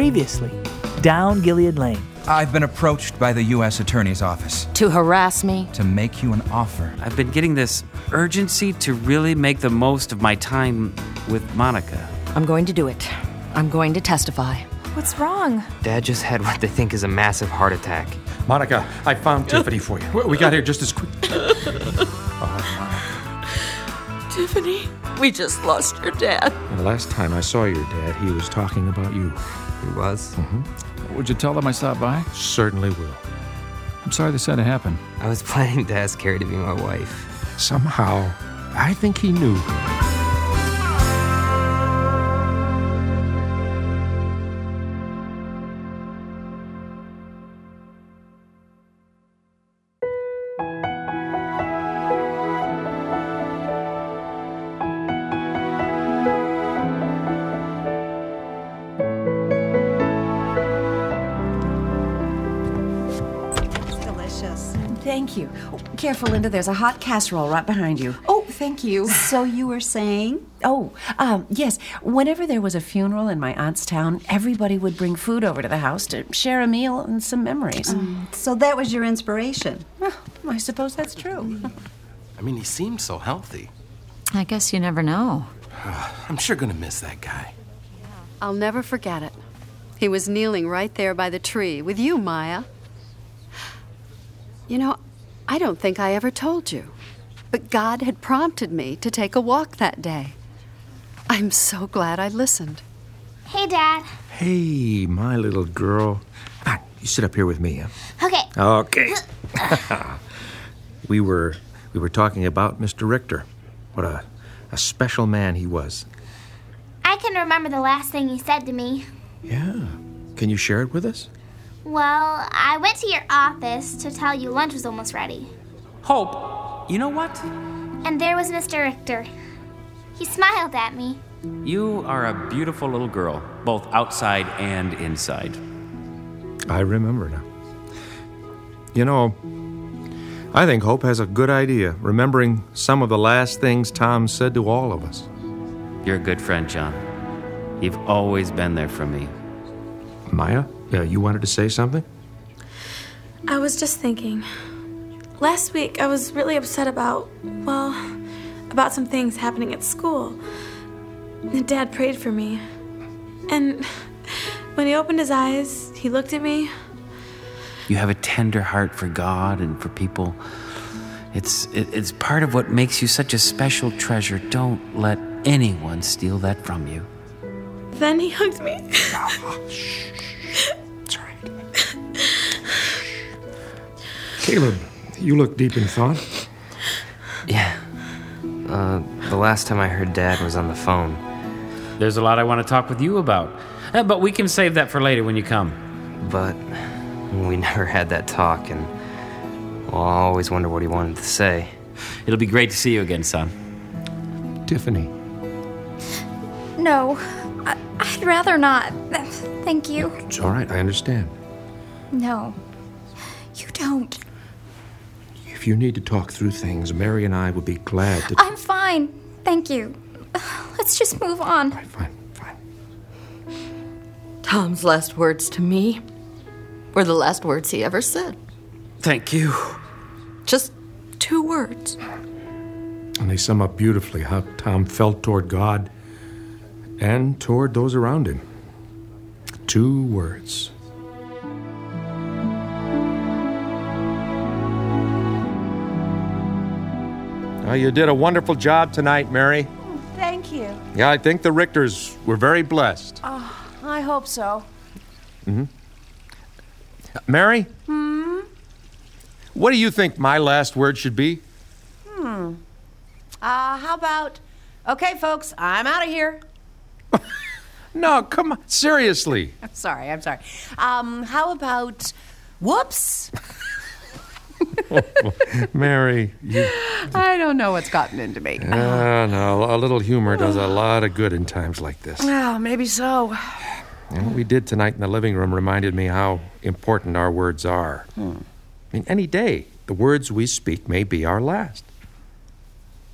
Previously, down Gilead Lane. I've been approached by the U.S. Attorney's Office. To harass me? To make you an offer. I've been getting this urgency to really make the most of my time with Monica. I'm going to do it. I'm going to testify. What's wrong? Dad just had what they think is a massive heart attack. Monica, I found Tiffany for you. We got here just as quick. Tiffany, we just lost your dad. And the last time I saw your dad, he was talking about you. He was? Mm-hmm. Would you tell them I stopped by? Certainly will. I'm sorry this had to happen. I was planning to ask Carrie to be my wife. Somehow, I think he knew. Thank you. Oh, careful, Linda. There's a hot casserole right behind you. Oh, thank you. So you were saying? Yes. Whenever there was a funeral in my aunt's town, everybody would bring food over to the house to share a meal and some memories. So that was your inspiration? Well, I suppose that's true. I mean, he seems so healthy. I guess you never know. I'm sure gonna miss that guy. I'll never forget it. He was kneeling right there by the tree with you, Maya. You know, I don't think I ever told you, but God had prompted me to take a walk that day. I'm so glad I listened. Hey, Dad. Hey, my little girl. Come on, you sit up here with me. Okay. Okay. We were talking about Mr. Richter. What a special man he was. I can remember the last thing you said to me. Yeah. Can you share it with us? Well, I went to your office to tell you lunch was almost ready. Hope, you know what? And there was Mr. Richter. He smiled at me. You are a beautiful little girl, both outside and inside. I remember now. You know, I think Hope has a good idea, remembering some of the last things Tom said to all of us. You're a good friend, John. You've always been there for me. Maya, you wanted to say something? I was just thinking. Last week, I was really upset about some things happening at school. Dad prayed for me. And when he opened his eyes, he looked at me. You have a tender heart for God and for people. It's part of what makes you such a special treasure. Don't let anyone steal that from you. Then he hugged me. Shh. It's all right. Caleb, you look deep in thought. Yeah. The last time I heard Dad was on the phone. There's a lot I want to talk with you about. But we can save that for later when you come. But we never had that talk, and I always wonder what he wanted to say. It'll be great to see you again, son. Tiffany. No, I'd rather not. Thank you. It's all right, I understand. No, you don't. If you need to talk through things, Mary and I would be glad to... I'm fine. Thank you. Let's just move on. All right, fine. Tom's last words to me were the last words he ever said. Thank you. Just 2 words. And they sum up beautifully how Tom felt toward God and toward those around him. 2 words. You did a wonderful job tonight, Mary. Thank you. Yeah, I think the Richters were very blessed. I hope so. Mm-hmm. Mary? What do you think my last word should be? How about, okay, folks, I'm out of here. No, come on, seriously. I'm sorry. How about, whoops? Mary, you... I don't know what's gotten into me. No, a little humor does a lot of good in times like this. Well, maybe so. And what we did tonight in the living room reminded me how important our words are. I mean, any day, the words we speak may be our last.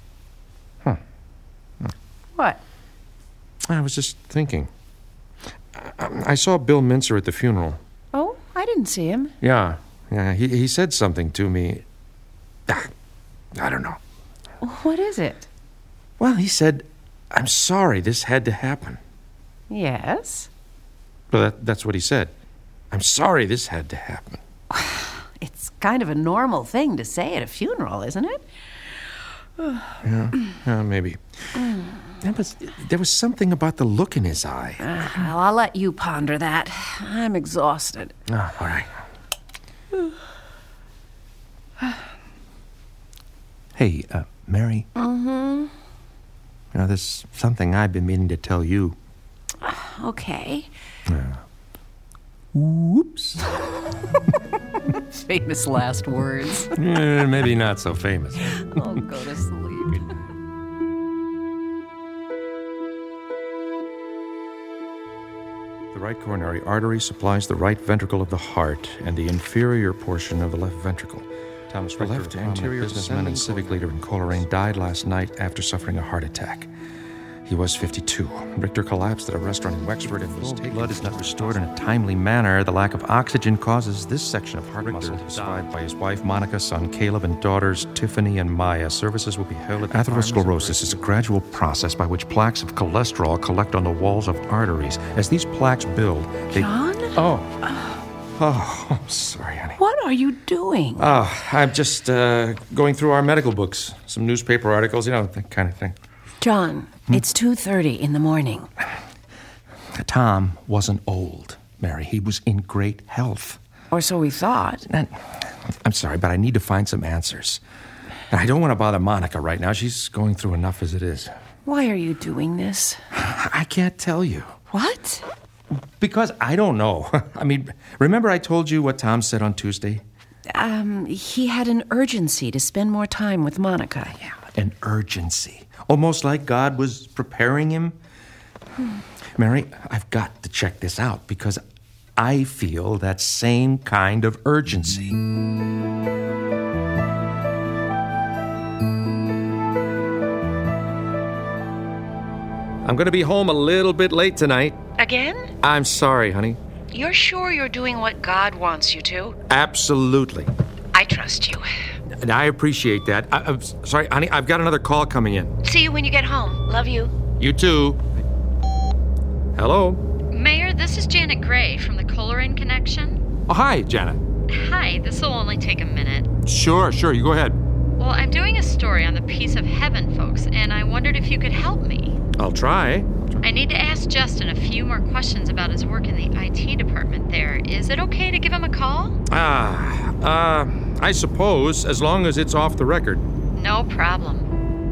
What? I was just thinking. I saw Bill Mincer at the funeral. Oh, I didn't see him. Yeah. He said something to me. I don't know. What is it? Well, he said, "I'm sorry this had to happen." Yes? Well, that's what he said. "I'm sorry this had to happen." It's kind of a normal thing to say at a funeral, isn't it? Yeah, maybe. There was something about the look in his eye. Well, I'll let you ponder that. I'm exhausted. Oh, all right. Hey, Mary. Mm-hmm. There's something I've been meaning to tell you. Okay. Whoops. Famous last words. Maybe not so famous. Oh, go to sleep. The right coronary artery supplies the right ventricle of the heart and the inferior portion of the left ventricle. Thomas Richter, left anterior businessman and civic leader in Coleraine, died last night after suffering a heart attack. He was 52. Richter collapsed at a restaurant in Wexford and was taken. Blood is not restored in a timely manner. The lack of oxygen causes this section of heart muscle survived by his wife Monica, son Caleb, and daughters Tiffany and Maya. Services will be held at atherosclerosis is a gradual process by which plaques of cholesterol collect on the walls of arteries. As these plaques build, they... John? Oh, sorry, honey. What are you doing? Oh, I'm just going through our medical books, some newspaper articles, that kind of thing. John, it's 2:30 in the morning. Tom wasn't old, Mary. He was in great health. Or so we thought. I'm sorry, but I need to find some answers. And I don't want to bother Monica right now. She's going through enough as it is. Why are you doing this? I can't tell you. What? Because I don't know. Remember I told you what Tom said on Tuesday? He had an urgency to spend more time with Monica. Yeah, an urgency. Almost like God was preparing him. Mary, I've got to check this out because I feel that same kind of urgency. I'm going to be home a little bit late tonight. Again? I'm sorry, honey. You're sure you're doing what God wants you to? Absolutely. I trust you. And I appreciate that. I'm sorry, honey, I've got another call coming in. See you when you get home. Love you. You too. Hello? Mayor, this is Janet Gray from the Coleraine Connection. Oh, hi, Janet. Hi, this will only take a minute. Sure, you go ahead. Well, I'm doing a story on the Piece of Heaven folks, and I wondered if you could help me. I'll try. I need to ask Justin a few more questions about his work in the IT department there. Is it okay to give him a call? I suppose, as long as it's off the record. No problem.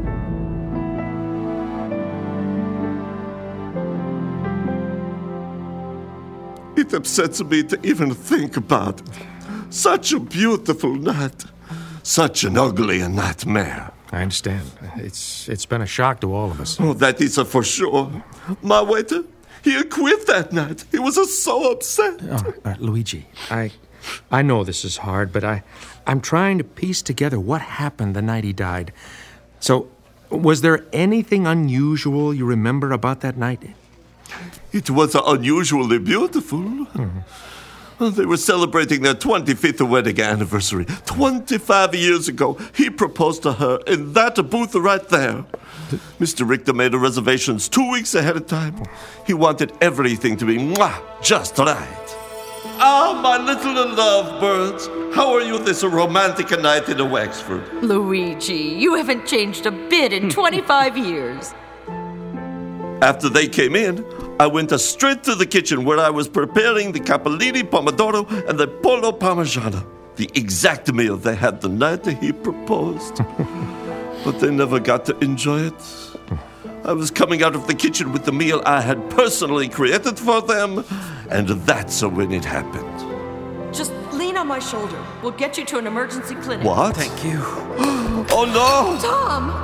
It upsets me to even think about it. Such a beautiful night. Such an ugly nightmare. I understand. It's been a shock to all of us. Oh, that is for sure. My waiter, he quit that night. He was so upset. Luigi, I know this is hard, but I'm trying to piece together what happened the night he died. So, was there anything unusual you remember about that night? It was unusually beautiful. Mm-hmm. They were celebrating their 25th wedding anniversary. 25 years ago, he proposed to her in that booth right there. Mr. Richter made reservations 2 weeks ahead of time. He wanted everything to be just right. Ah, my little lovebirds, how are you this romantic night in Wexford? Luigi, you haven't changed a bit in 25 years. After they came in, I went straight to the kitchen where I was preparing the capellini pomodoro and the pollo parmigiano, the exact meal they had the night he proposed. But they never got to enjoy it. I was coming out of the kitchen with the meal I had personally created for them, and that's when it happened. Just lean on my shoulder. We'll get you to an emergency clinic. What? Thank you. Oh, no! Tom!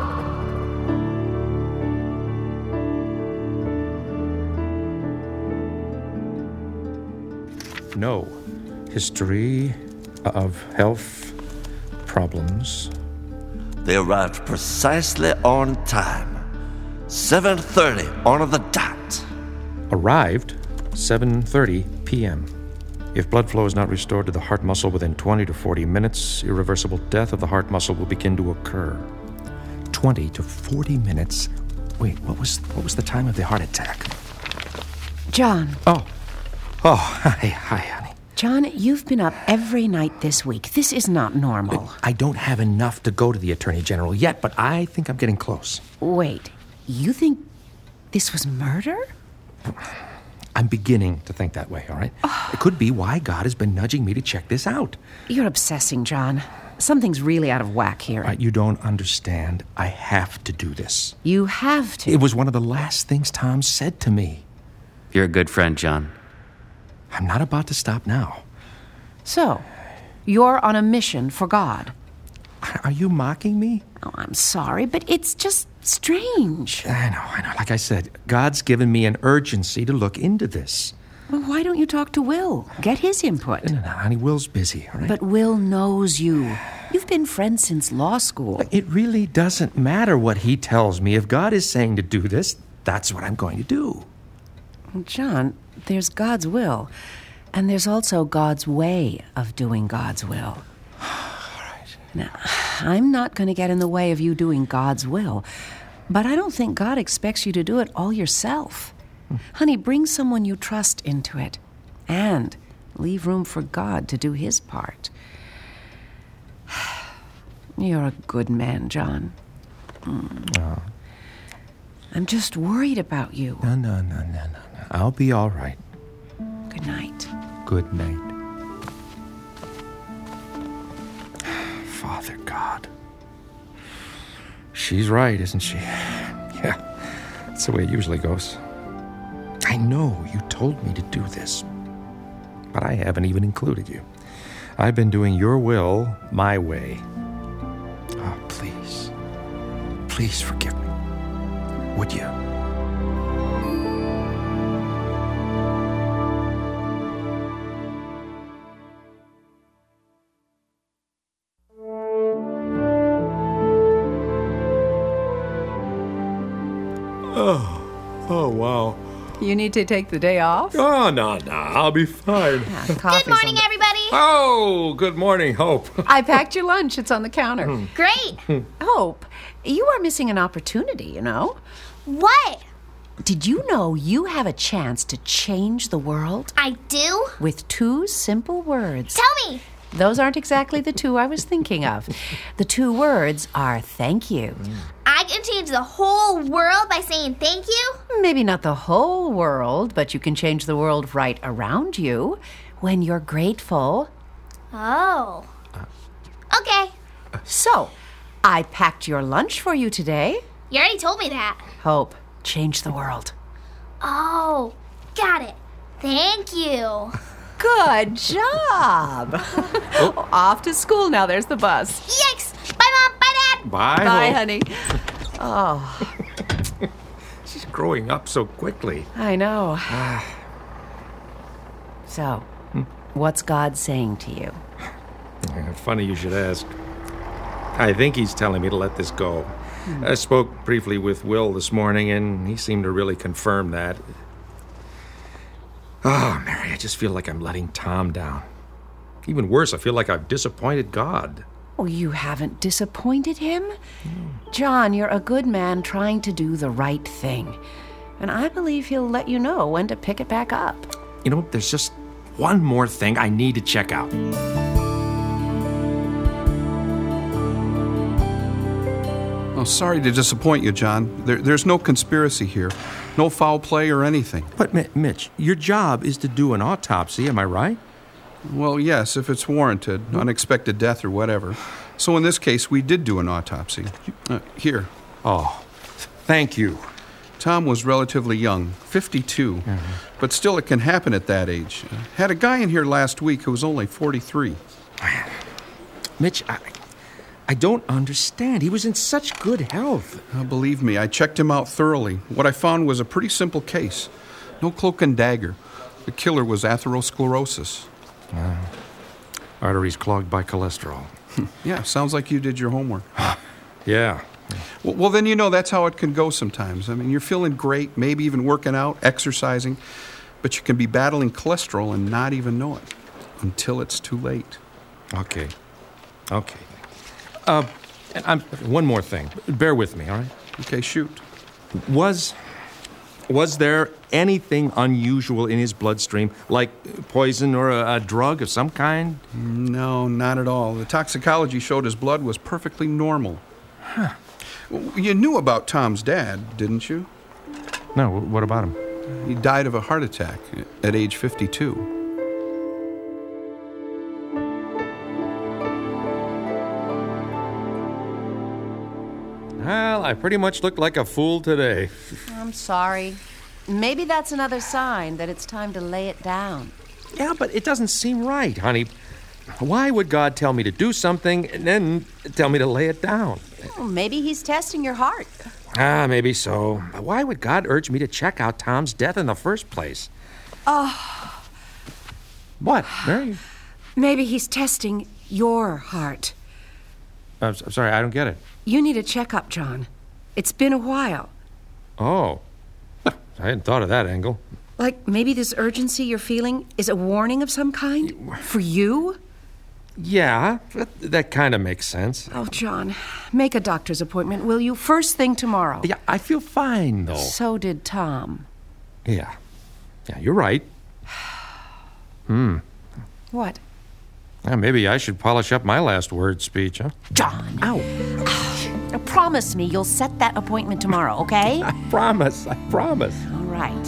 No history of health problems. They arrived precisely on time. 7:30 on the dot. Arrived? 7:30 p.m. If blood flow is not restored to the heart muscle within 20 to 40 minutes, irreversible death of the heart muscle will begin to occur. 20 to 40 minutes? Wait, what was the time of the heart attack? John. Oh, hi, honey. John, you've been up every night this week. This is not normal. I don't have enough to go to the Attorney General yet, but I think I'm getting close. Wait, you think this was murder? I'm beginning to think that way, all right? It could be why God has been nudging me to check this out. You're obsessing, John. Something's really out of whack here. You don't understand. I have to do this. You have to. It was one of the last things Tom said to me. You're a good friend, John. I'm not about to stop now. So, you're on a mission for God. Are you mocking me? Oh, I'm sorry, but it's just strange. I know. Like I said, God's given me an urgency to look into this. Well, why don't you talk to Will? Get his input. No, honey, Will's busy, all right? But Will knows you. You've been friends since law school. It really doesn't matter what he tells me. If God is saying to do this, that's what I'm going to do. John, there's God's will, and there's also God's way of doing God's will. Now, I'm not going to get in the way of you doing God's will, but I don't think God expects you to do it all yourself. Honey, bring someone you trust into it, and leave room for God to do his part. You're a good man, John. Oh. I'm just worried about you. No. I'll be all right. Good night. Good night. Father God. She's right, isn't she? Yeah, that's the way it usually goes. I know you told me to do this, but I haven't even included you. I've been doing your will my way. Oh, please. Please forgive me. Would you? Oh, wow. You need to take the day off? Oh, no, I'll be fine. Yeah, Good morning, everybody. Oh, good morning, Hope. I packed your lunch. It's on the counter. Great. Hope, you are missing an opportunity, you know? What? Did you know you have a chance to change the world? I do? With 2 simple words. Tell me. Those aren't exactly the 2 I was thinking of. The 2 words are thank you. I can change the whole world by saying thank you? Maybe not the whole world, but you can change the world right around you when you're grateful. Oh. Okay. So, I packed your lunch for you today. You already told me that. Hope, change the world. Oh, got it. Thank you. Good job. Off to school now. There's the bus. Yikes. Bye, Mom. Bye, Dad. Bye, honey. Oh. She's growing up so quickly. I know. So, what's God saying to you? Funny you should ask. I think he's telling me to let this go. I spoke briefly with Will this morning, and he seemed to really confirm that. Oh, Mary, I just feel like I'm letting Tom down. Even worse, I feel like I've disappointed God. Oh, you haven't disappointed him? John, you're a good man trying to do the right thing. And I believe he'll let you know when to pick it back up. You know, there's just one more thing I need to check out. Oh, sorry to disappoint you, John. There's no conspiracy here. No foul play or anything. But, Mitch, your job is to do an autopsy, am I right? Well, yes, if it's warranted, unexpected death or whatever. So in this case, we did do an autopsy. Here. Oh, thank you. Tom was relatively young, 52, but still it can happen at that age. Had a guy in here last week who was only 43. Mitch, I don't understand. He was in such good health. Believe me, I checked him out thoroughly. What I found was a pretty simple case. No cloak and dagger. The killer was atherosclerosis. Arteries clogged by cholesterol. Yeah, sounds like you did your homework. Yeah. Well, then that's how it can go sometimes. I mean, you're feeling great, maybe even working out, exercising, But you can be battling cholesterol and not even know it until it's too late. Okay. And one more thing. Bear with me, all right? Okay, shoot. Was there anything unusual in his bloodstream, like poison or a drug of some kind? No, not at all. The toxicology showed his blood was perfectly normal. Huh. You knew about Tom's dad, didn't you? No, what about him? He died of a heart attack at age 52. Well, I pretty much look like a fool today. I'm sorry. Maybe that's another sign that it's time to lay it down. Yeah, but it doesn't seem right, honey. Why would God tell me to do something and then tell me to lay it down? Well, maybe he's testing your heart. Maybe so. But why would God urge me to check out Tom's death in the first place? Oh. What, Mary? Maybe he's testing your heart. I'm sorry, I don't get it. You need a checkup, John. It's been a while. Oh. I hadn't thought of that angle. Like maybe this urgency you're feeling is a warning of some kind? For you? Yeah, that kind of makes sense. Oh, John, make a doctor's appointment, will you? First thing tomorrow. Yeah, I feel fine, though. So did Tom. Yeah, you're right. What? Maybe I should polish up my last word speech, huh? John. Ow. Now, promise me you'll set that appointment tomorrow, okay? I promise. All right.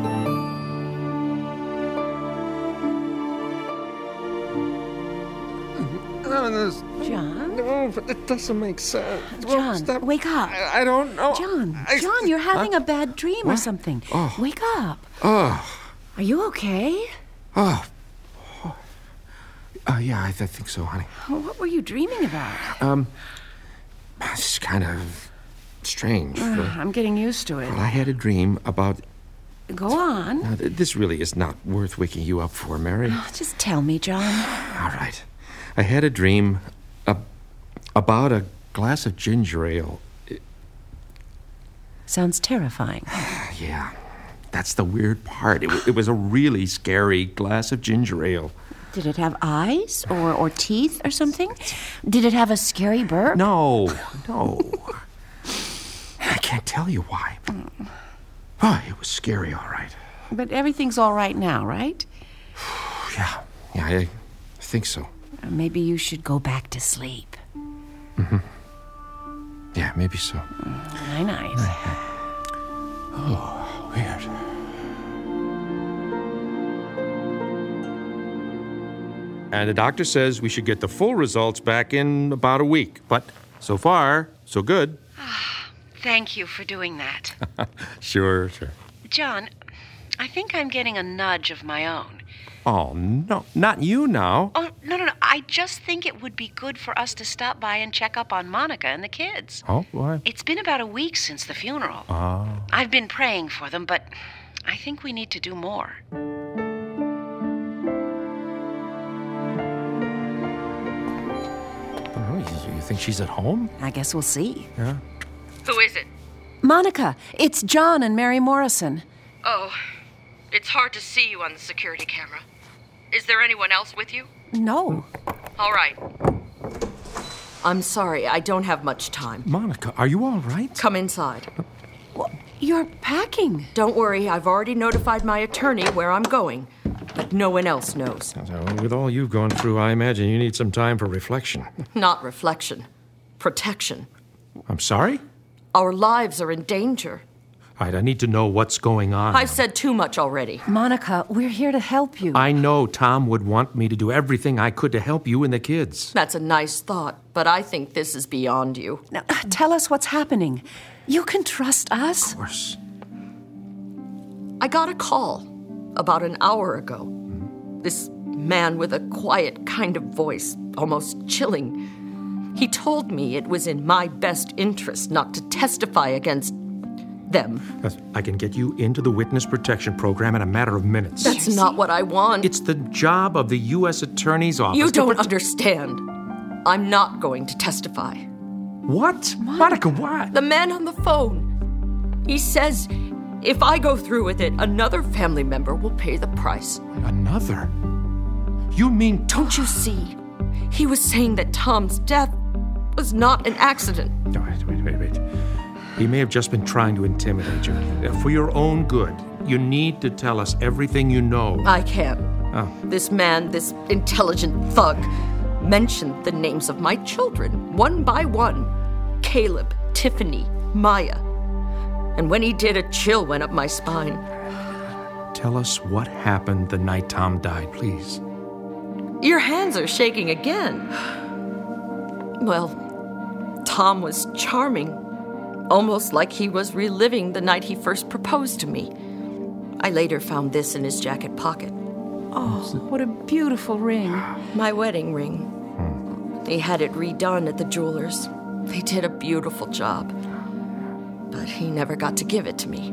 John? No, but that doesn't make sense. John, wake up. I don't know. John, you're having a bad dream or something. Oh. Wake up. Oh. Are you okay? Oh. Yeah, I think so, honey. What were you dreaming about? It's kind of strange. I'm getting used to it. Well, I had a dream about... Go on. Now, this really is not worth waking you up for, Mary. Just tell me, John. All right. I had a dream about a glass of ginger ale. Sounds terrifying. Yeah, that's the weird part. It was a really scary glass of ginger ale. Did it have eyes or teeth or something? Did it have a scary burp? No. I can't tell you why. Oh, it was scary, all right. But everything's all right now, right? Yeah, I think so. Maybe you should go back to sleep. Mm-hmm. Yeah, maybe so. Night. Oh, weird. And the doctor says we should get the full results back in about a week. But so far, so good. Thank you for doing that. Sure. John, I think I'm getting a nudge of my own. Oh, no, not you now. Oh, no. I just think it would be good for us to stop by and check up on Monica and the kids. Oh, why? It's been about a week since the funeral. Oh. I've been praying for them, but I think we need to do more. You think she's at home? I guess we'll see. Yeah. Who is it? Monica, it's John and Mary Morrison. Oh, it's hard to see you on the security camera. Is there anyone else with you? No. All right. I'm sorry, I don't have much time. Monica, are you all right? Come inside. Well, you're packing. Don't worry, I've already notified my attorney where I'm going, but no one else knows. With all you've gone through, I imagine you need some time for reflection. Not reflection. Protection. I'm sorry? Our lives are in danger. All right, I need to know what's going on. I've said too much already. Monica, we're here to help you. I know Tom would want me to do everything I could to help you and the kids. That's a nice thought, but I think this is beyond you. Now, tell us what's happening. You can trust us. Of course. I got a call about an hour ago. This man with a quiet kind of voice, almost chilling. He told me it was in my best interest not to testify against them. I can get you into the witness protection program in a matter of minutes. That's not what I want. It's the job of the U.S. Attorney's Office. You don't understand. I'm not going to testify. What? Monica, why? The man on the phone. He says If I go through with it, another family member will pay the price. Another? You mean... Don't you see? He was saying that Tom's death was not an accident. No, wait. He may have just been trying to intimidate you. For your own good, you need to tell us everything you know. I can. Oh. This man, this intelligent thug, mentioned the names of my children, one by one. Caleb, Tiffany, Maya. And when he did, a chill went up my spine. Tell us what happened the night Tom died, please. Your hands are shaking again. Well, Tom was charming. Almost like he was reliving the night he first proposed to me. I later found this in his jacket pocket. Oh, what a beautiful ring. My wedding ring. He had it redone at the jeweler's. They did a beautiful job. But he never got to give it to me.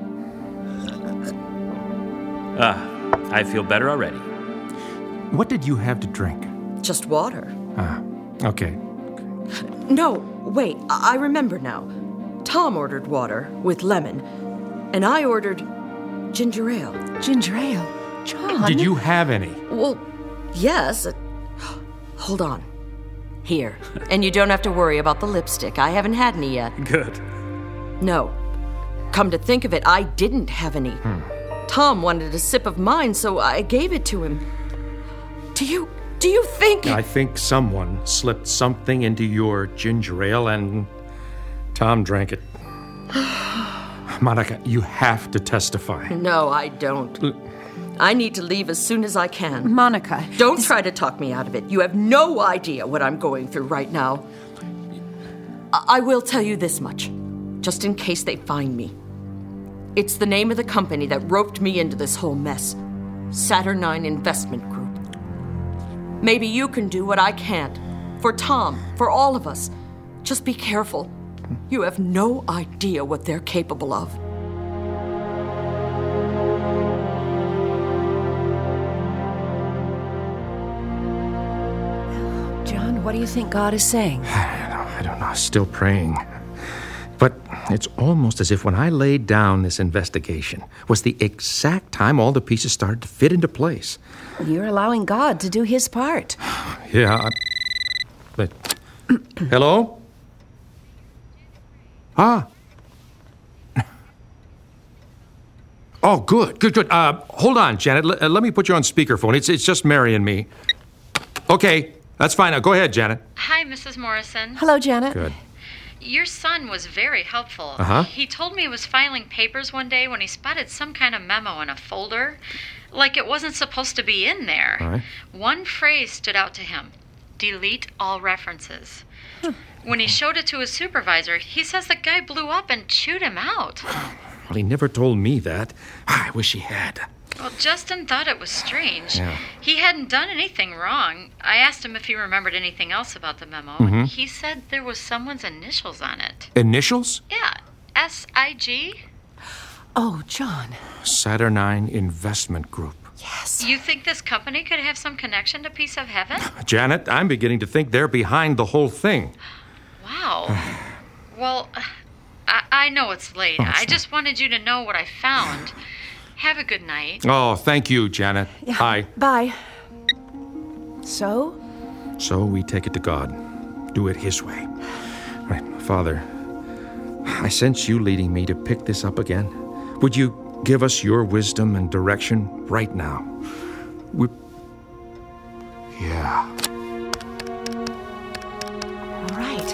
I feel better already. What did you have to drink? Just water. Okay. No, wait, I remember now. Tom ordered water with lemon, and I ordered ginger ale. Ginger ale? John? Did you have any? Well, yes. Hold on. Here. And you don't have to worry about the lipstick. I haven't had any yet. Good. No. Come to think of it, I didn't have any. Tom wanted a sip of mine, so I gave it to him. Do you think... I think someone slipped something into your ginger ale and Tom drank it. Monica, you have to testify. No, I don't. I need to leave as soon as I can. Monica. Don't try to talk me out of it. You have no idea what I'm going through right now. I will tell you this much, just in case they find me. It's the name of the company that roped me into this whole mess. Saturnine Investment Group. Maybe you can do what I can't. For Tom, for all of us. Just be careful. You have no idea what they're capable of. John, what do you think God is saying? I don't know. Still praying. But it's almost as if when I laid down this investigation was the exact time all the pieces started to fit into place. You're allowing God to do his part. Yeah. But hello? Oh, good. Hold on, Janet. Let me put you on speakerphone. It's just Mary and me. Okay, that's fine. Go ahead, Janet. Hi, Mrs. Morrison. Hello, Janet. Good. Your son was very helpful. Uh-huh. He told me he was filing papers one day when he spotted some kind of memo in a folder, like it wasn't supposed to be in there. All right. One phrase stood out to him: delete all references. When he showed it to his supervisor, he says the guy blew up and chewed him out. Well, he never told me that. I wish he had. Well, Justin thought it was strange. Yeah. He hadn't done anything wrong. I asked him if he remembered anything else about the memo. Mm-hmm. He said there was someone's initials on it. Initials? Yeah, S-I-G. Oh, John. Saturnine Investment Group. Yes. You think this company could have some connection to Piece of Heaven? Janet, I'm beginning to think they're behind the whole thing. Wow. Well, I know it's late. I just wanted you to know what I found. Have a good night. Oh, thank you, Janet. Yeah. Bye. Bye. So? So we take it to God. Do it his way. Right, Father, I sense you leading me to pick this up again. Would you give us your wisdom and direction right now? Yeah. All right.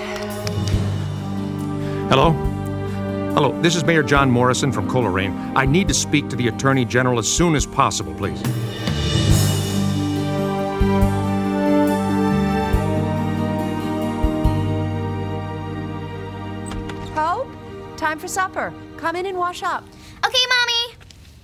Hello, this is Mayor John Morrison from Coleraine. I need to speak to the Attorney General as soon as possible, please. Hope, time for supper. Come in and wash up. Okay, Mommy.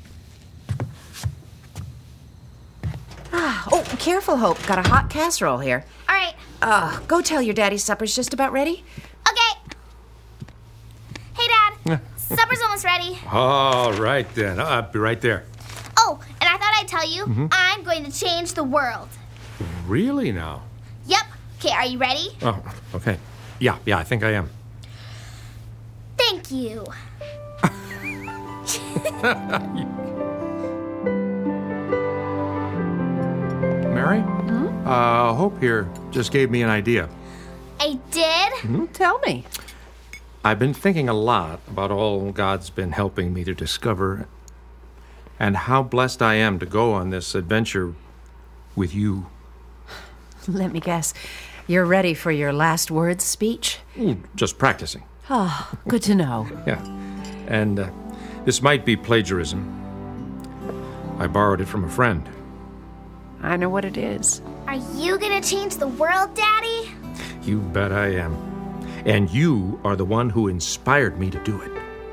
Oh, careful, Hope. Got a hot casserole here. All right. Go tell your daddy supper's just about ready. Okay. Hey, Dad. Supper's almost ready. All right, then. I'll be right there. Oh, and I thought I'd tell you, I'm going to change the world. Really now? Yep. Okay, are you ready? Oh, okay. Yeah, I think I am. Thank you. Mary? Hope here just gave me an idea. I did? Tell me. I've been thinking a lot about all God's been helping me to discover and how blessed I am to go on this adventure with you. Let me guess. You're ready for your last words speech? Just practicing. Oh, good to know. Yeah. And this might be plagiarism. I borrowed it from a friend. I know what it is. Are you gonna change the world, Daddy? You bet I am. And you are the one who inspired me to do it.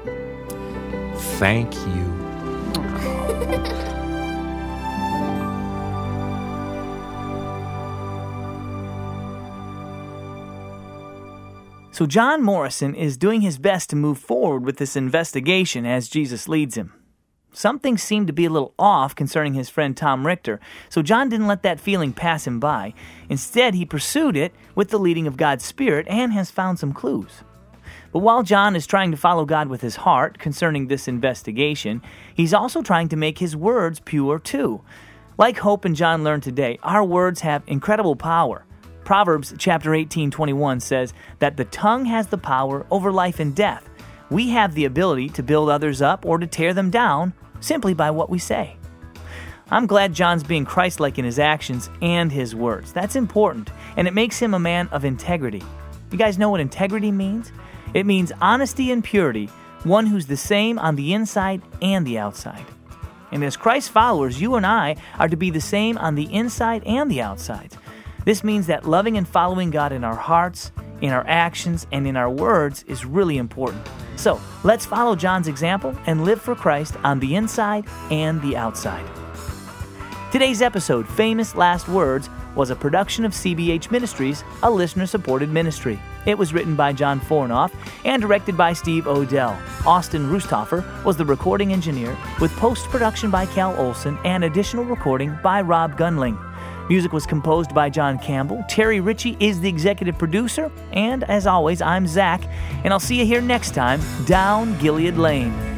Thank you. So John Morrison is doing his best to move forward with this investigation as Jesus leads him. Something seemed to be a little off concerning his friend Tom Richter, so John didn't let that feeling pass him by. Instead, he pursued it with the leading of God's Spirit and has found some clues. But while John is trying to follow God with his heart concerning this investigation, he's also trying to make his words pure too. Like Hope and John learned today, our words have incredible power. Proverbs chapter 18:21 says that the tongue has the power over life and death. We have the ability to build others up or to tear them down simply by what we say. I'm glad John's being Christ-like in his actions and his words. That's important, and it makes him a man of integrity. You guys know what integrity means? It means honesty and purity, one who's the same on the inside and the outside. And as Christ followers, you and I are to be the same on the inside and the outside. This means that loving and following God in our hearts, in our actions, and in our words is really important. So, let's follow John's example and live for Christ on the inside and the outside. Today's episode, Famous Last Words, was a production of CBH Ministries, a listener-supported ministry. It was written by John Fornoff and directed by Steve Odell. Austin Rusthofer was the recording engineer, with post-production by Cal Olson and additional recording by Rob Gunling. Music was composed by John Campbell. Terry Ritchie is the executive producer. And as always, I'm Zach, and I'll see you here next time, down Gilead Lane.